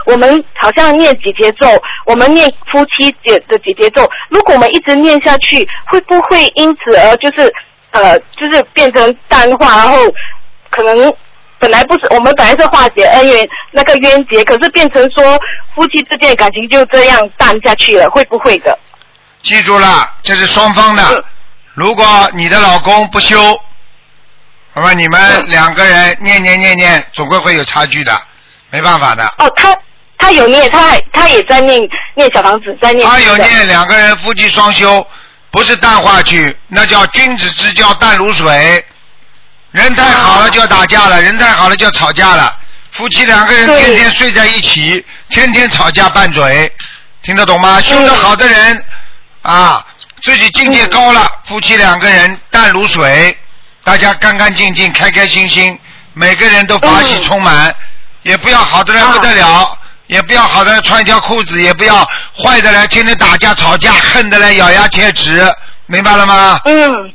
我们好像念几节咒，我们念夫妻的几节咒，如果我们一直念下去，会不会因此而就是变成淡化，然后可能我们本来是化解恩怨那个冤结，可是变成说夫妻之间的感情就这样淡下去了，会不会的？ 记住了，这是双方的。如果你的老公不修，那么你们两个人念，总归会有差距的，没办法的。 哦，他有念，他也在念小房子，在念。 他有念，两个人夫妻双修，不是淡化去，那叫君子之交淡如水。人太好了就要打架了，人太好了就要吵架了。夫妻两个人天天睡在一起，天天吵架拌嘴，听得懂吗？修得好的人啊，自己境界高了，夫妻两个人淡如水，大家干干净净，开开心心，每个人都法喜充满，也不要好的人不得了，也不要好的人穿一条裤子，也不要坏的人天天打架吵架，恨的人咬牙切齿，明白了吗？